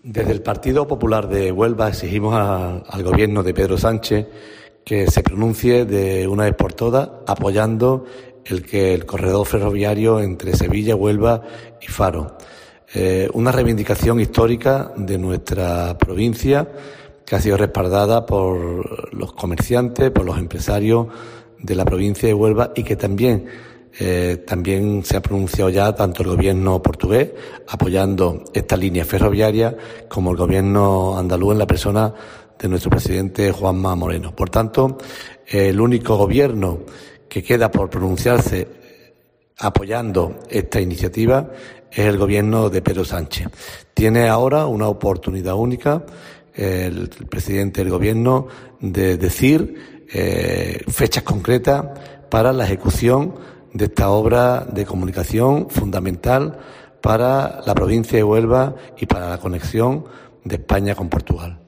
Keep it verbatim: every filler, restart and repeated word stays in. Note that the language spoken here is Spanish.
Desde el Partido Popular de Huelva exigimos a, al Gobierno de Pedro Sánchez que se pronuncie de una vez por todas apoyando el que el corredor ferroviario entre Sevilla, Huelva y Faro. Eh, una reivindicación histórica de nuestra provincia que ha sido respaldada por los comerciantes, por los empresarios de la provincia de Huelva y que también Eh, también se ha pronunciado ya tanto el gobierno portugués apoyando esta línea ferroviaria como el gobierno andaluz en la persona de nuestro presidente Juanma Moreno. Por tanto, eh, el único gobierno que queda por pronunciarse apoyando esta iniciativa es el gobierno de Pedro Sánchez. Tiene ahora una oportunidad única eh, el, el presidente del gobierno de decir eh, fechas concretas para la ejecución de esta obra de comunicación fundamental para la provincia de Huelva y para la conexión de España con Portugal.